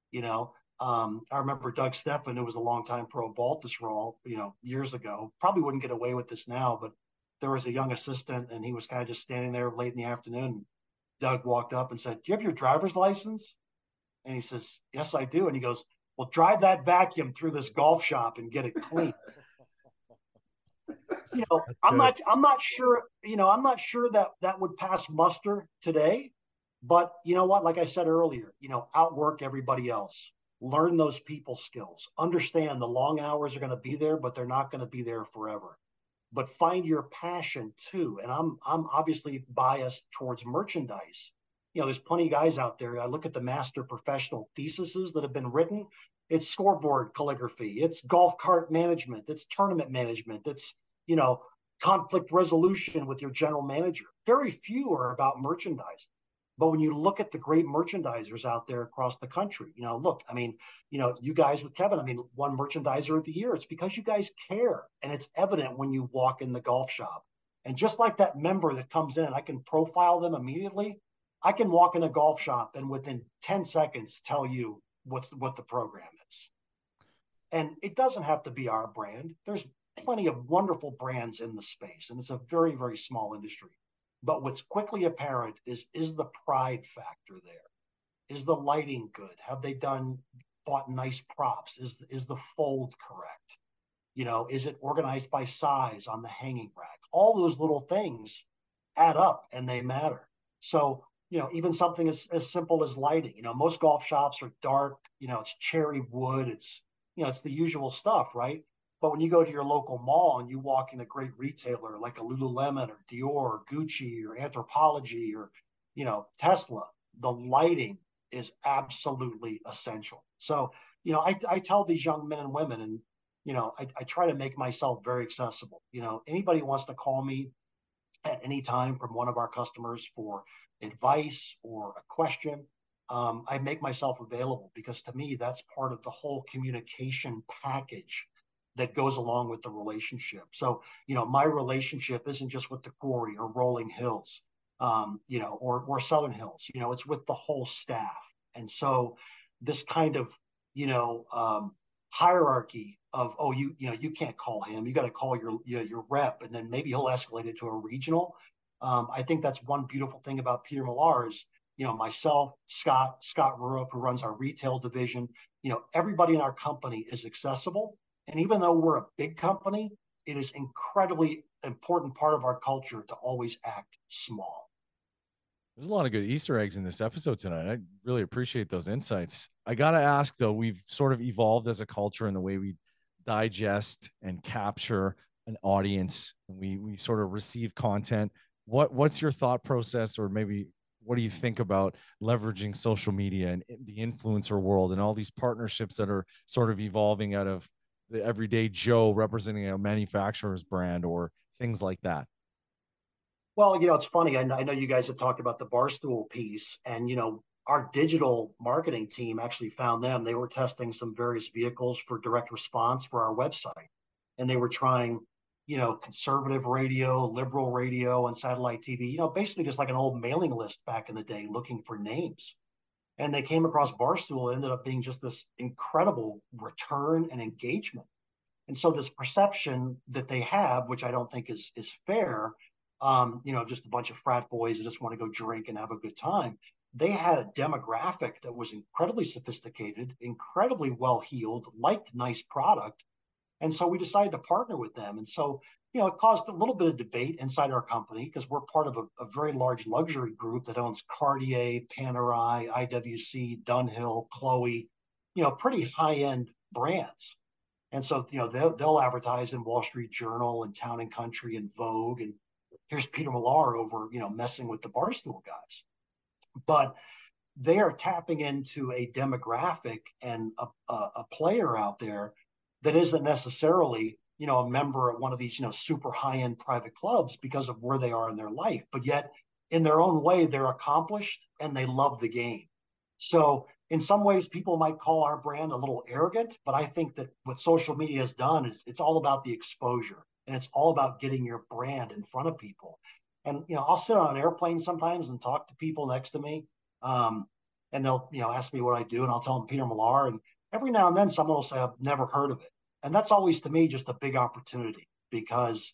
I remember Doug Steffen, who was a longtime pro Baltusrol, years ago, probably wouldn't get away with this now, but there was a young assistant and he was kind of just standing there late in the afternoon. Doug walked up and said, "Do you have your driver's license?" And he says, "Yes, I do." And he goes, "Well, drive that vacuum through this golf shop and get it clean." I'm not sure that would pass muster today. But you know what? Like I said earlier, outwork everybody else. Learn those people skills. Understand the long hours are going to be there, but they're not going to be there forever. But find your passion too. And I'm obviously biased towards merchandise. There's plenty of guys out there. I look at the master professional theses that have been written. It's scoreboard calligraphy. It's golf cart management. It's tournament management. It's, conflict resolution with your general manager. Very few are about merchandise. But when you look at the great merchandisers out there across the country, you guys with Kevin, won merchandiser of the year. It's because you guys care. And it's evident when you walk in the golf shop. And just like that member that comes in, I can profile them immediately. I can walk in a golf shop and within 10 seconds tell you what the program is. And it doesn't have to be our brand. There's plenty of wonderful brands in the space. And it's a very, very small industry. But what's quickly apparent is the pride factor there? Is the lighting good? Have they bought nice props? Is the fold correct? Is it organized by size on the hanging rack? All those little things add up and they matter. So, even something as simple as lighting, most golf shops are dark, it's cherry wood, it's the usual stuff, right? But when you go to your local mall and you walk in a great retailer like a Lululemon or Dior or Gucci or Anthropologie or, Tesla, the lighting is absolutely essential. So, I tell these young men and women, and, I try to make myself very accessible. Anybody wants to call me at any time from one of our customers for advice or a question, I make myself available because to me, that's part of the whole communication package that goes along with the relationship. So, my relationship isn't just with the Quarry or Rolling Hills, or Southern Hills, it's with the whole staff. And so this kind of, hierarchy of, you can't call him, you got to call your rep, and then maybe he'll escalate it to a regional. I think that's one beautiful thing about Peter Millar is, myself, Scott Rurup, who runs our retail division, everybody in our company is accessible. And even though we're a big company, it is incredibly important part of our culture to always act small. There's a lot of good Easter eggs in this episode tonight. I really appreciate those insights. I got to ask though, we've sort of evolved as a culture in the way we digest and capture an audience, and we sort of receive content. What's your thought process, or maybe what do you think about leveraging social media and the influencer world and all these partnerships that are sort of evolving out of the everyday Joe representing a manufacturer's brand or things like that? Well, it's funny. I know you guys have talked about the Barstool piece, and our digital marketing team actually found them. They were testing some various vehicles for direct response for our website, and they were trying, conservative radio, liberal radio, and satellite TV. Basically just like an old mailing list back in the day, looking for names. And they came across Barstool. It ended up being just this incredible return and engagement. And so this perception that they have, which I don't think is fair, just a bunch of frat boys that just want to go drink and have a good time. They had a demographic that was incredibly sophisticated, incredibly well-heeled, liked nice product. And so we decided to partner with them. And so, it caused a little bit of debate inside our company because we're part of a very large luxury group that owns Cartier, Panerai, IWC, Dunhill, Chloe, pretty high-end brands. And so, they'll advertise in Wall Street Journal and Town and Country and Vogue. And here's Peter Millar over, messing with the Barstool guys. But they are tapping into a demographic and a player out there that isn't necessarily, a member of one of these, super high-end private clubs because of where they are in their life. But yet, in their own way, they're accomplished and they love the game. So in some ways, people might call our brand a little arrogant, but I think that what social media has done is it's all about the exposure, and it's all about getting your brand in front of people. And, I'll sit on an airplane sometimes and talk to people next to me. And they'll, ask me what I do, and I'll tell them Peter Millar. And every now and then someone will say, I've never heard of it. And that's always, to me, just a big opportunity because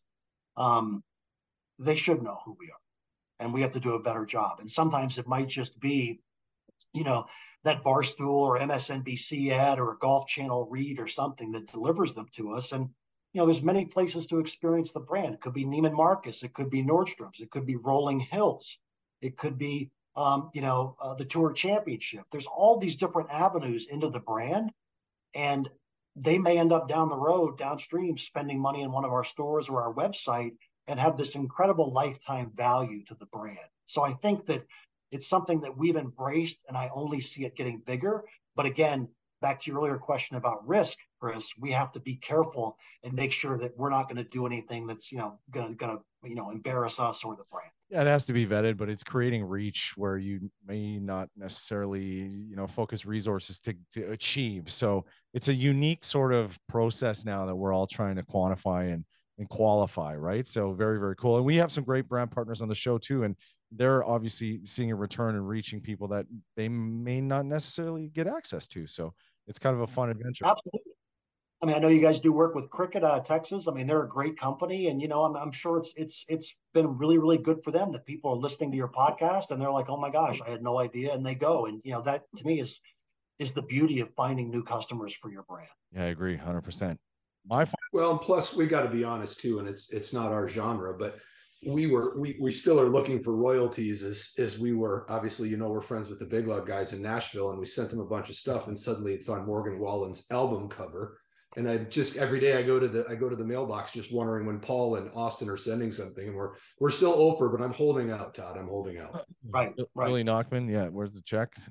they should know who we are, and we have to do a better job. And sometimes it might just be, that Barstool or MSNBC ad or a Golf Channel read or something that delivers them to us. And, there's many places to experience the brand. It could be Neiman Marcus. It could be Nordstrom's. It could be Rolling Hills. It could be, the Tour Championship. There's all these different avenues into the brand. And they may end up down the road, downstream, spending money in one of our stores or our website and have this incredible lifetime value to the brand. So I think that it's something that we've embraced, and I only see it getting bigger. But again, back to your earlier question about risk, Chris, we have to be careful and make sure that we're not going to do anything that's, going to embarrass us or the brand. Yeah, it has to be vetted, but it's creating reach where you may not necessarily, focus resources to achieve. So it's a unique sort of process now that we're all trying to quantify and qualify, right? So very, very cool. And we have some great brand partners on the show too. And they're obviously seeing a return and reaching people that they may not necessarily get access to. So it's kind of a fun adventure. Absolutely. I mean, I know you guys do work with Cricket out of Texas. I mean, they're a great company, and I'm sure it's been really, really good for them that people are listening to your podcast and they're like, oh my gosh, I had no idea, and they go, and that to me is the beauty of finding new customers for your brand. Yeah, I agree, 100%. Well, and plus we got to be honest too, and it's not our genre, but we still are looking for royalties as we were obviously, we're friends with the Big Lug guys in Nashville, and we sent them a bunch of stuff, and suddenly it's on Morgan Wallen's album cover. And I just every day I go to the mailbox just wondering when Paul and Austin are sending something, and we're still over, but I'm holding out, Todd. I'm holding out. Right. Billy Knockman, yeah. Where's the checks?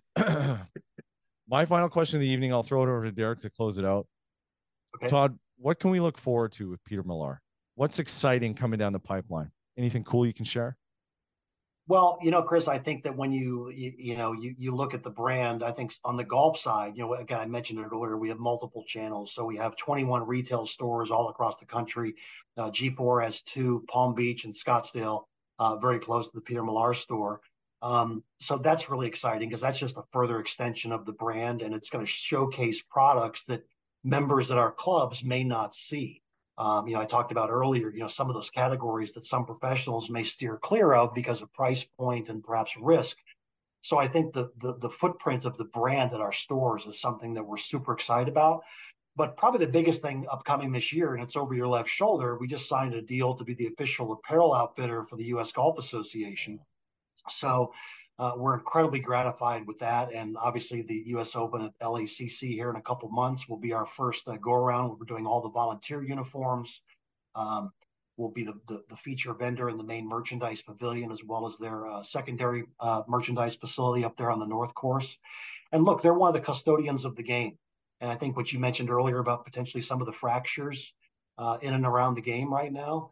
My final question of the evening. I'll throw it over to Derek to close it out. Okay. Todd, what can we look forward to with Peter Millar? What's exciting coming down the pipeline? Anything cool you can share? Well, Chris, I think that when you look at the brand, I think on the golf side, again, I mentioned it earlier, we have multiple channels. So we have 21 retail stores all across the country. G4 has 2, Palm Beach and Scottsdale, very close to the Peter Millar store. So that's really exciting because that's just a further extension of the brand, and it's going to showcase products that members at our clubs may not see. I talked about earlier, some of those categories that some professionals may steer clear of because of price point and perhaps risk. So I think the footprint of the brand at our stores is something that we're super excited about. But probably the biggest thing upcoming this year, and it's over your left shoulder, we just signed a deal to be the official apparel outfitter for the U.S. Golf Association. So we're incredibly gratified with that. And obviously the US Open at LACC here in a couple months will be our first go around. We're doing all the volunteer uniforms. We'll be the feature vendor in the main merchandise pavilion, as well as their secondary merchandise facility up there on the North Course. And look, they're one of the custodians of the game. And I think what you mentioned earlier about potentially some of the fractures in and around the game right now,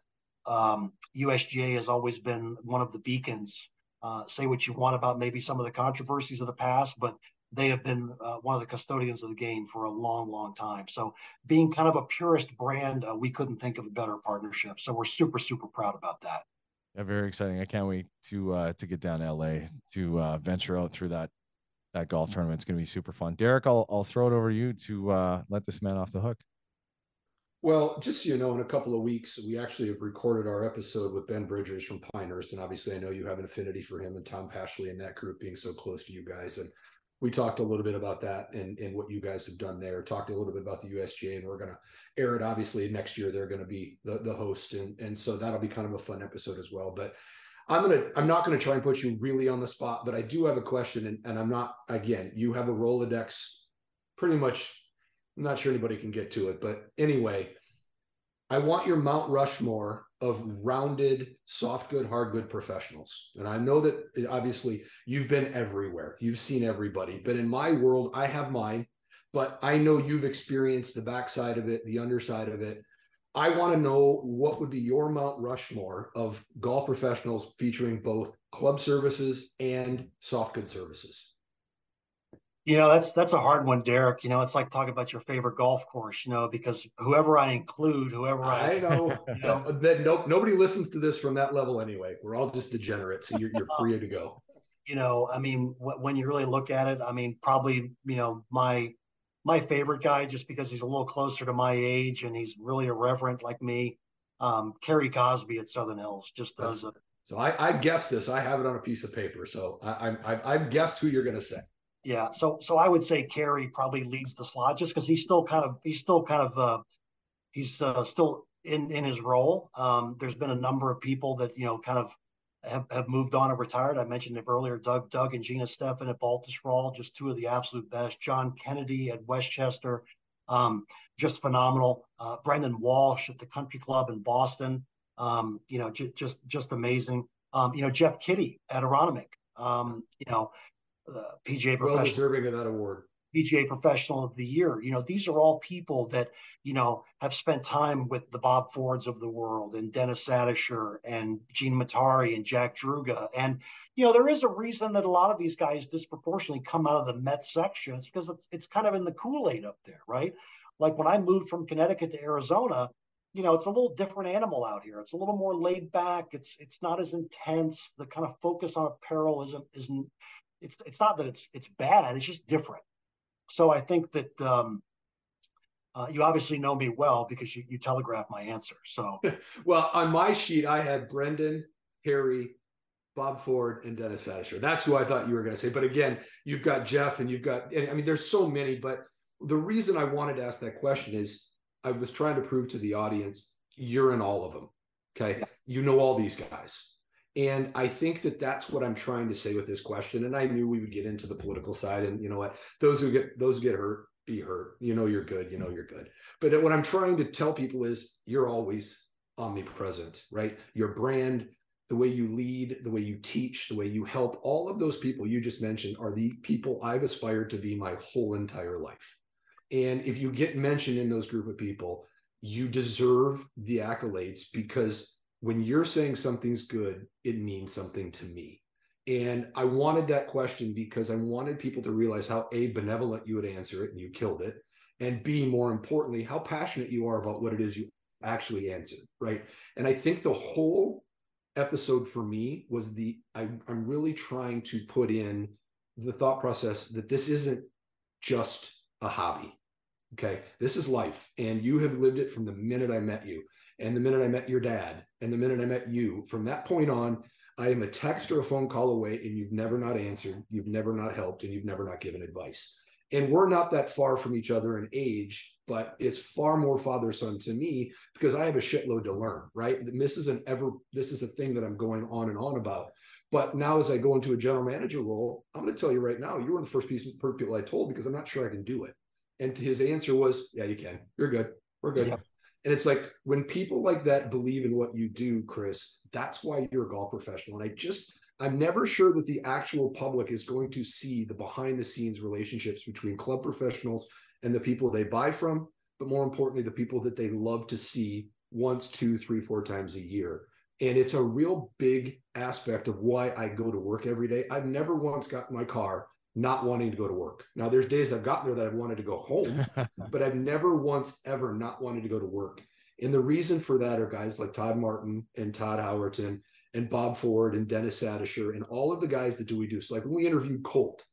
USGA has always been one of the beacons. Say what you want about maybe some of the controversies of the past, but they have been one of the custodians of the game for a long, long time. So being kind of a purist brand, we couldn't think of a better partnership. So we're super, super proud about that. Yeah, very exciting. I can't wait to get down to LA to venture out through that golf tournament. It's going to be super fun. Derek, I'll throw it over to you to let this man off the hook. Well, just so you know, in a couple of weeks, we actually have recorded our episode with Ben Bridgers from Pinehurst. And obviously, I know you have an affinity for him and Tom Pashley and that group being so close to you guys. And we talked a little bit about that and what you guys have done there, talked a little bit about the USGA, and we're going to air it. Obviously, next year, they're going to be the host. And so that'll be kind of a fun episode as well. But I'm not going to try and put you really on the spot, but I do have a question. And I'm not, again, you have a Rolodex pretty much. I'm not sure anybody can get to it, but anyway, I want your Mount Rushmore of rounded, soft good, hard good professionals. And I know that obviously you've been everywhere. You've seen everybody, but in my world, I have mine, but I know you've experienced the backside of it, the underside of it. I want to know what would be your Mount Rushmore of golf professionals featuring both club services and soft good services. That's a hard one, Derek. It's like talking about your favorite golf course, because whoever I include, I know, that nobody listens to this from that level anyway. We're all just degenerates. So you're free to go. When you really look at it, probably, my favorite guy, just because he's a little closer to my age and he's really irreverent like me, Kerry Cosby at Southern Hills just does it. So I guessed this. I have it on a piece of paper. So I've guessed who you're going to say. Yeah, so I would say Kerry probably leads the slot just because he's still in his role. There's been a number of people that kind of have moved on and retired. I mentioned it earlier. Doug and Gina Steffen at Baltusrol, just two of the absolute best. John Kennedy at Westchester, just phenomenal. Brendan Walsh at the Country Club in Boston, just amazing. Jeff Kitty at Aronimink, PGA well deserving of that award. PGA Professional of the Year. These are all people that, have spent time with the Bob Fords of the world and Dennis Sadisher and Gene Matari and Jack Druga. And, there is a reason that a lot of these guys disproportionately come out of the Met section. It's because it's kind of in the Kool-Aid up there, right? Like when I moved from Connecticut to Arizona, it's a little different animal out here. It's a little more laid back. It's not as intense. The kind of focus on apparel isn't it's not that it's bad. It's just different. So I think that you obviously know me well because you telegraphed my answer. So, well, on my sheet, I had Brendan, Harry, Bob Ford, and Dennis Sadisher. That's who I thought you were going to say. But again, you've got Jeff and there's so many. But the reason I wanted to ask that question is I was trying to prove to the audience, you're in all of them. Okay. Yeah. You know all these guys. And I think that that's what I'm trying to say with this question. And I knew we would get into the political side, and you know what, those who get hurt, be hurt. You're good. You're good. But what I'm trying to tell people is you're always omnipresent, right? Your brand, the way you lead, the way you teach, the way you help, all of those people you just mentioned are the people I've aspired to be my whole entire life. And if you get mentioned in those group of people, you deserve the accolades, because when you're saying something's good, it means something to me. And I wanted that question because I wanted people to realize how A, benevolent you would answer it, and you killed it. And B, more importantly, how passionate you are about what it is you actually answered, right? And I think the whole episode for me was I'm really trying to put in the thought process that this isn't just a hobby. Okay. This is life. And you have lived it from the minute I met you, and the minute I met your dad, and the minute I met you. From that point on, I am a text or a phone call away, and you've never not answered, you've never not helped, and you've never not given advice. And we're not that far from each other in age, but it's far more father-son to me because I have a shitload to learn, right? This is a thing that I'm going on and on about. But now as I go into a general manager role, I'm going to tell you right now, you were the first people I told because I'm not sure I can do it. And his answer was, yeah, you can. You're good. We're good. Yeah. And it's like when people like that believe in what you do, Chris, that's why you're a golf professional. And I'm never sure that the actual public is going to see the behind the scenes relationships between club professionals and the people they buy from, but more importantly, the people that they love to see once, 2, 3, 4 times a year. And it's a real big aspect of why I go to work every day. I've never once got in my car not wanting to go to work. Now, there's days I've gotten there that I've wanted to go home, but I've never once ever not wanted to go to work. And the reason for that are guys like Todd Martin and Todd Howerton and Bob Ford and Dennis Sadisher and all of the guys that do we do. So like when we interviewed Colt,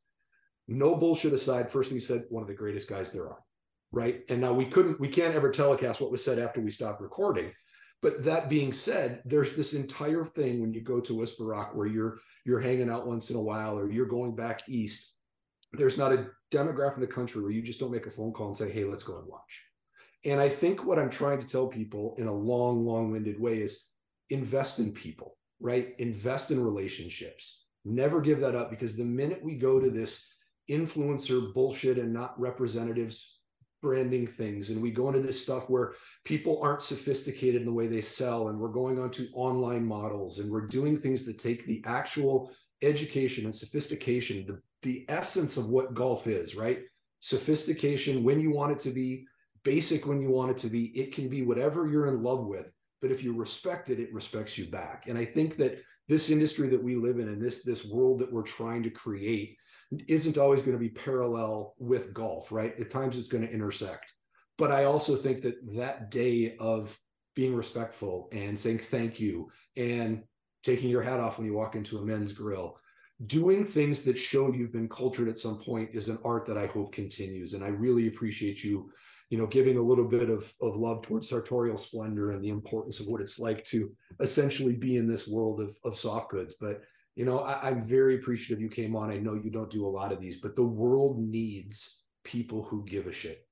no bullshit aside, first thing he said, one of the greatest guys there are, right? And now we can't ever telecast what was said after we stopped recording. But that being said, there's this entire thing when you go to Whisper Rock where you're hanging out once in a while or you're going back east. There's not a demographic in the country where you just don't make a phone call and say, hey, let's go and watch. And I think what I'm trying to tell people in a long-winded way is invest in people, right? Invest in relationships. Never give that up, because the minute we go to this influencer bullshit and not representatives branding things, and we go into this stuff where people aren't sophisticated in the way they sell, and we're going on to online models, and we're doing things that take the actual education and sophistication, the essence of what golf is, right? Sophistication when you want it to be, basic when you want it to be. It can be whatever you're in love with, but if you respect it, it respects you back. And I think that this industry that we live in and this world that we're trying to create isn't always going to be parallel with golf, right? At times it's going to intersect. But I also think that day of being respectful and saying thank you and taking your hat off when you walk into a men's grill, doing things that show you've been cultured at some point, is an art that I hope continues. And I really appreciate you giving a little bit of love towards sartorial splendor and the importance of what it's like to essentially be in this world of soft goods. But I'm very appreciative you came on. I know you don't do a lot of these, but the world needs people who give a shit.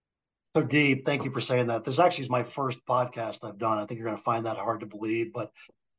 So Dee, thank you for saying that. This actually is my first podcast I've done. I think you're going to find that hard to believe, but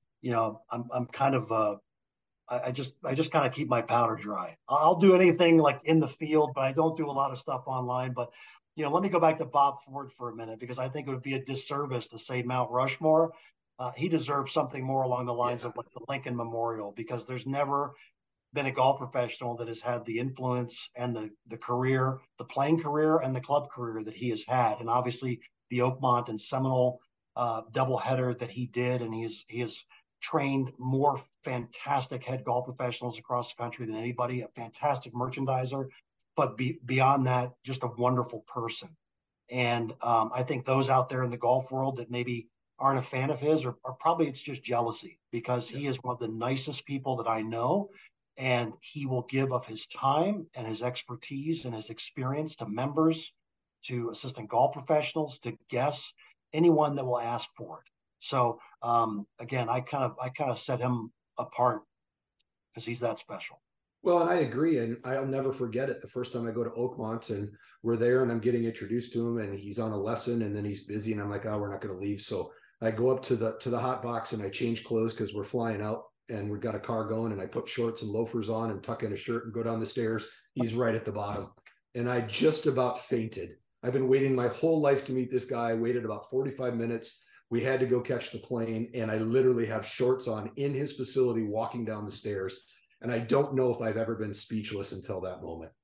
I'm kind of I just kind of keep my powder dry. I'll do anything like in the field, but I don't do a lot of stuff online. But let me go back to Bob Ford for a minute, because I think it would be a disservice to say Mount Rushmore. He deserves something more along the lines of like the Lincoln Memorial, because there's never been a golf professional that has had the influence and the career, the playing career and the club career that he has had. And obviously the Oakmont and Seminole doubleheader that he did, and he has trained more fantastic head golf professionals across the country than anybody, a fantastic merchandiser, but beyond that, just a wonderful person. And I think those out there in the golf world that maybe aren't a fan of his, or probably it's just jealousy, because he is one of the nicest people that I know. And he will give of his time and his expertise and his experience to members, to assistant golf professionals, to guests, anyone that will ask for it. So again, I kind of set him apart because he's that special. Well, and I agree, and I'll never forget it. The first time I go to Oakmont and we're there and I'm getting introduced to him and he's on a lesson and then he's busy and I'm like, oh, we're not going to leave. So I go up to the hot box and I change clothes because we're flying out and we've got a car going, and I put shorts and loafers on and tuck in a shirt and go down the stairs. He's right at the bottom. And I just about fainted. I've been waiting my whole life to meet this guy. I waited about 45 minutes. We had to go catch the plane, and I literally have shorts on in his facility walking down the stairs. And I don't know if I've ever been speechless until that moment.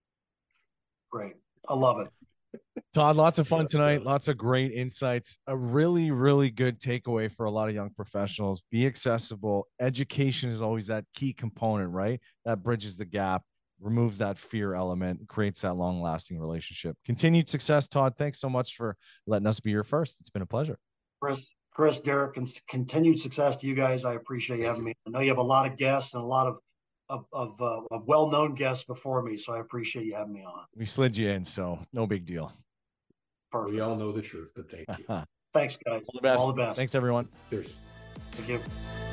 Great. I love it. Todd, lots of fun tonight. Lots of great insights. A really, really good takeaway for a lot of young professionals. Be accessible. Education is always that key component, right? That bridges the gap, removes that fear element, creates that long-lasting relationship. Continued success, Todd. Thanks so much for letting us be your first. It's been a pleasure. Chris, Derek, and continued success to you guys. I appreciate you having me. I know you have a lot of guests and a lot of well-known guests before me, so I appreciate you having me on. We slid you in, so no big deal. Perfect. We all know the truth, but thank you. Thanks, guys. All the best. All the best. Thanks, everyone. Cheers. Thank you.